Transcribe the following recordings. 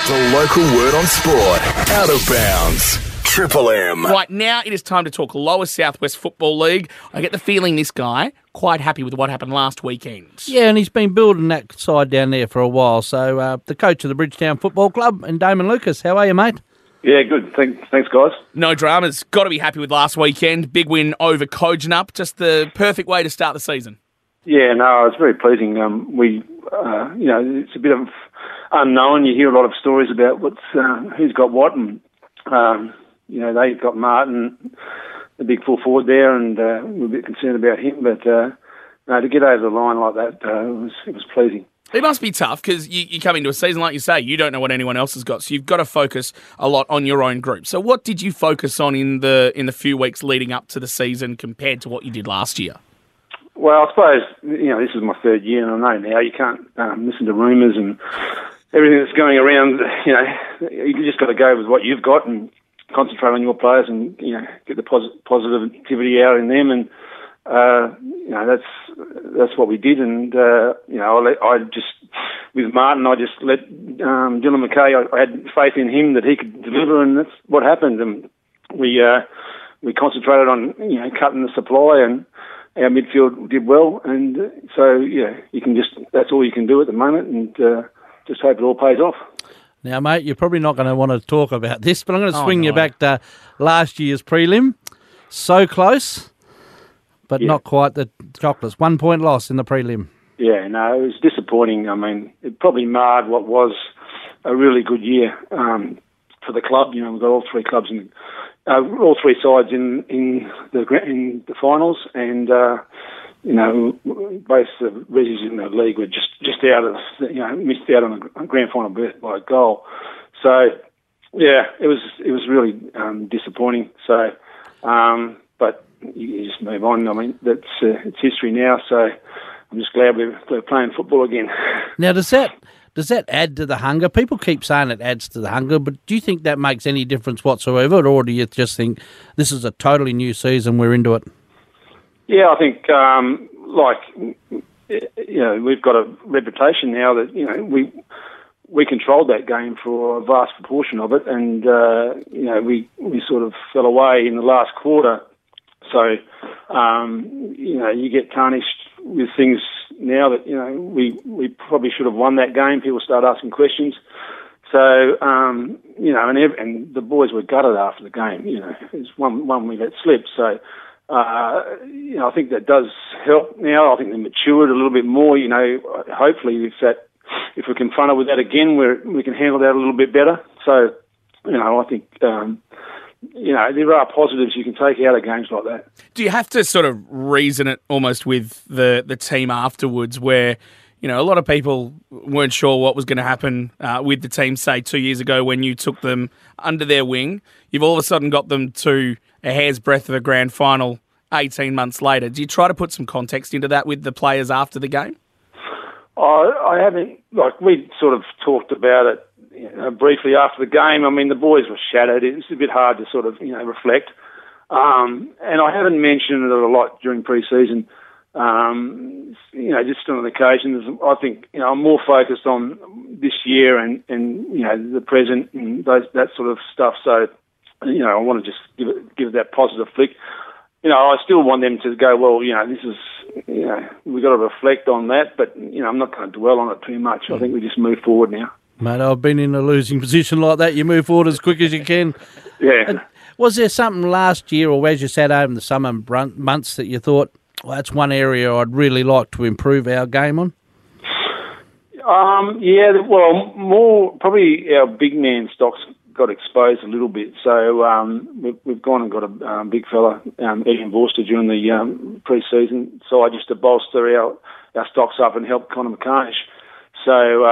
The local word on sport. Out of bounds. Triple M. Right, now it is time to talk Lower Southwest Football League. I get the feeling this guy quite happy with what happened last weekend. Yeah, and he's been building that side down there for a while. So the coach of the Bridgetown Football Club, and Damon Lucas, how are you, mate? Yeah, good. Thanks, guys. No dramas. Got to be happy with last weekend. Big win over Kojonup. Just the perfect way to start the season. Yeah, no, it's very pleasing. It's a bit of unknown. You hear a lot of stories about who's got what, and they've got Martin, the big full forward there, and we're a bit concerned about him. But to get over the line like that, it was pleasing. It must be tough because you come into a season, like you say, you don't know what anyone else has got, so you've got to focus a lot on your own group. So what did you focus on in the few weeks leading up to the season compared to what you did last year? Well, I suppose, this is my third year, and I know now you can't listen to rumours and everything that's going around. You just got to go with what you've got and concentrate on your players and, get the positivity out in them. And, that's what we did. And, I just, with Martin, I just let Dylan McKay, I had faith in him that he could deliver, and that's what happened. And we concentrated on, cutting the supply, and our midfield did well, and so that's all you can do at the moment, and just hope it all pays off. Now, mate, you're probably not going to want to talk about this, but I'm going to swing you back to last year's prelim. So close, but not quite the chocolates. 1 point loss in the prelim. Yeah, no, it was disappointing. I mean, it probably marred what was a really good year for the club. We've got all three clubs in. All three sides in the finals, and both the Rezzies in the league were just out of missed out on a grand final berth by a goal. So yeah, it was really disappointing. So, but you just move on. I mean, it's history now. So I'm just glad we're playing football again. Now, does that add to the hunger? People keep saying it adds to the hunger, but do you think that makes any difference whatsoever, or do you just think this is a totally new season, we're into it? Yeah, I think, we've got a reputation now that, we controlled that game for a vast proportion of it, and, we sort of fell away in the last quarter. So, you get tarnished with things now that, we probably should have won that game. People start asking questions. So, and the boys were gutted after the game. It's one we let slip. So, I think that does help now. I think they matured a little bit more. Hopefully if we're confronted with that again, we can handle that a little bit better. So, I think... there are positives you can take out of games like that. Do you have to sort of reason it almost with the team afterwards where, a lot of people weren't sure what was going to happen with the team, say, 2 years ago when you took them under their wing? You've all of a sudden got them to a hair's breadth of a grand final 18 months later. Do you try to put some context into that with the players after the game? I haven't. We sort of talked about it briefly after the game. I mean, the boys were shattered. It's a bit hard to sort of, reflect. And I haven't mentioned it a lot during pre-season. Just on occasions, I think, I'm more focused on this year and the present and that sort of stuff. So, I want to just give it that positive flick. I still want them to go, well, this is, we've got to reflect on that, but, I'm not going to dwell on it too much. I think we just move forward now. Mate, I've been in a losing position like that. You move forward as quick as you can. Yeah. And was there something last year, or as you sat over in the summer months, that you thought, well, that's one area I'd really like to improve our game on? More probably our big man stocks got exposed a little bit. So we've gone and got a big fella, Ian Vorster, during the pre-season side just to bolster our stocks up and help Connor McCarnish. So,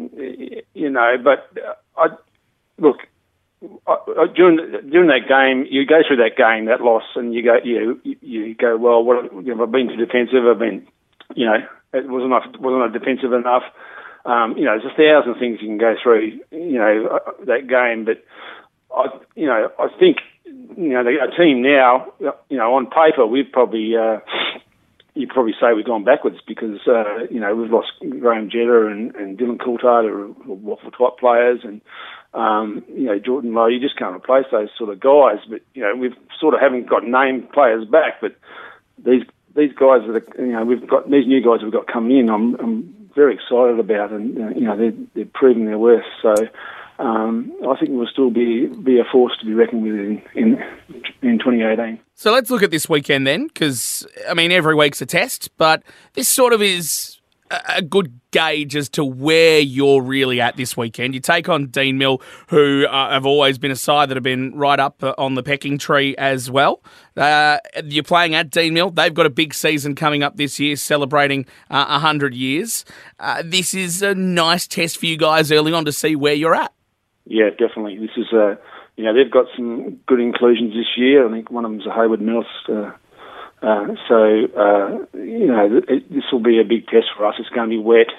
during that game, you go through that game, that loss, and you go, well, what have I been too defensive? I've been, it wasn't defensive enough. There's 1,000 things you can go through, that game. But I think, our team now, on paper, we've probably, you probably say we've gone backwards because, we've lost Graham Jetta and Dylan Coulthard, are waffle-type players, and, Jordan Lowe. You just can't replace those sort of guys. But, we've sort of haven't got named players back, but these guys we've got these new guys we've got coming in. I'm very excited about, and they're proving their worth. So I think we'll still be a force to be reckoned with in 2018. So let's look at this weekend then, because every week's a test, but this sort of is a good gauge as to where you're really at this weekend. You take on Dean Mill, who have always been a side that have been right up on the pecking tree as well. You're playing at Dean Mill. They've got a big season coming up this year, celebrating 100 years. This is a nice test for you guys early on to see where you're at. Yeah, definitely. This is, they've got some good inclusions this year. I think one of them's a Hayward Mills. This will be a big test for us. It's going to be wet.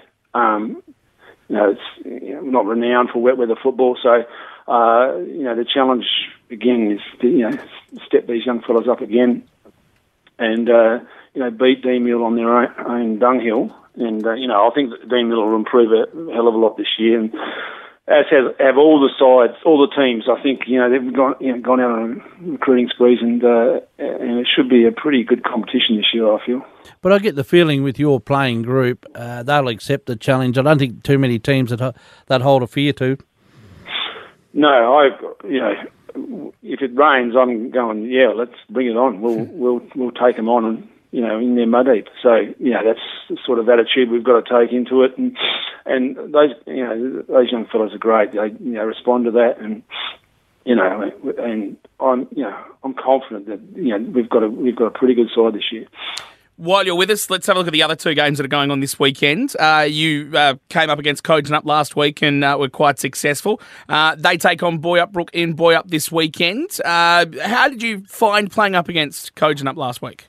It's not renowned for wet weather football. So, the challenge again is to, step these young fellas up again and, beat Dean Mill on their own dunghill. And, I think that Dean Mill will improve a hell of a lot this year. And, as have all the sides, all the teams. I think they've gone out on recruiting sprees, and it should be a pretty good competition this year, I feel. But I get the feeling with your playing group, they'll accept the challenge. I don't think too many teams that hold a fear to. No, if it rains, I'm going. Yeah, let's bring it on. We'll take them on and. In their mud heap. So, that's the sort of attitude we've got to take into it. And those, those young fellas are great. They, respond to that. And, and I'm confident that, we've got a pretty good side this year. While you're with us, let's have a look at the other two games that are going on this weekend. You came up against Kojonup last week and were quite successful. They take on Boyup Brook in Boyup this weekend. How did you find playing up against Kojonup last week?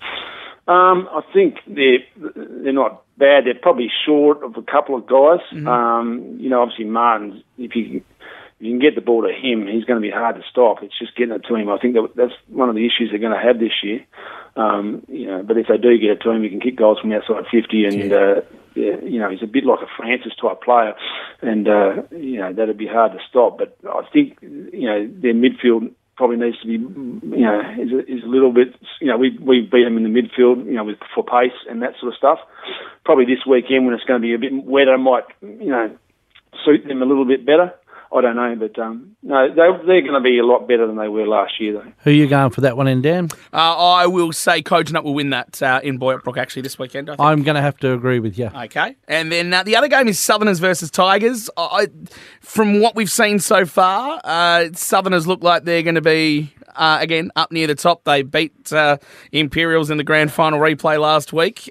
I think they're not bad. They're probably short of a couple of guys. Mm-hmm. Obviously Martin, if you can get the ball to him, he's going to be hard to stop. It's just getting it to him. I think that's one of the issues they're going to have this year. But if they do get it to him, he can kick goals from outside 50, and he's a bit like a Francis type player, and that'd be hard to stop. But I think their midfield probably needs to be, is a little bit, we beat them in the midfield, for pace and that sort of stuff. Probably this weekend when it's going to be a bit wetter might, suit them a little bit better. I don't know, but no, they're going to be a lot better than they were last year, though. Who are you going for that one in, Dan? I will say Kojonup will win that in Boyup Brook actually this weekend, I think. I'm going to have to agree with you. Okay. And then the other game is Southerners versus Tigers. From what we've seen so far, Southerners look like they're going to be, again, up near the top. They beat Imperials in the grand final replay last week.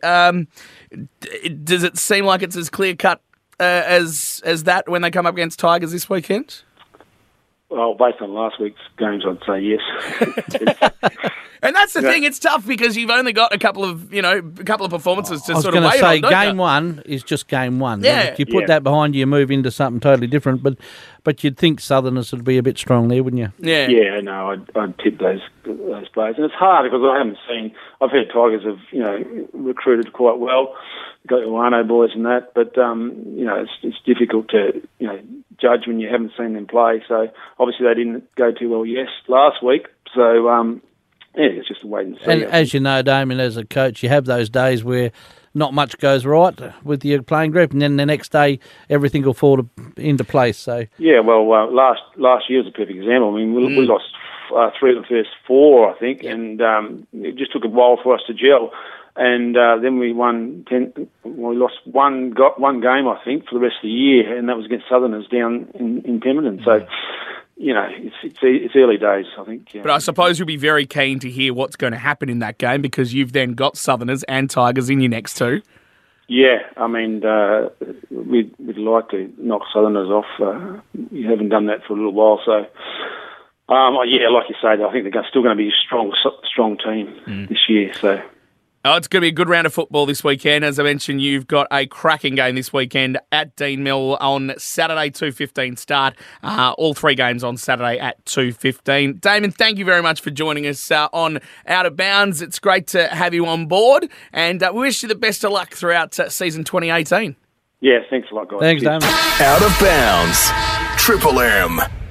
Does it seem like it's as clear-cut as that when they come up against Tigers this weekend? Well, based on last week's games, I'd say yes. And that's the thing; it's tough because you've only got a couple of performances to sort of weigh on. I was going to say game one is just game one. Yeah. If you put that behind you, you move into something totally different. But you'd think Southerners would be a bit strong there, wouldn't you? Yeah. Yeah, no, I'd tip those players, and it's hard because I haven't seen. I've heard Tigers have recruited quite well. Got the Wano boys and that, but it's difficult to judge when you haven't seen them play. So obviously they didn't go too well last week. So it's just a wait and see. And as you know, Damien, as a coach, you have those days where not much goes right with your playing group, and then the next day everything will fall into place. So yeah, well, last year was a perfect example. I mean, we lost 3 of the first 4, I think, and it just took a while for us to gel. And then we won 10. Well, we lost one game, I think, for the rest of the year, and that was against Southerners down in Pemberton. So, it's early days, I think. Yeah. But I suppose you'll be very keen to hear what's going to happen in that game because you've then got Southerners and Tigers in your next two. Yeah, I mean, we'd like to knock Southerners off. You haven't done that for a little while, so. Like you say, I think they're still going to be a strong team this year. So. Oh, it's going to be a good round of football this weekend. As I mentioned, you've got a cracking game this weekend at Dean Mill on Saturday, 2:15 start. All 3 games on Saturday at 2:15. Damon, thank you very much for joining us on Out of Bounds. It's great to have you on board, and we wish you the best of luck throughout season 2018. Yeah, thanks a lot, guys. Thanks, Damon. Out of Bounds. Triple M.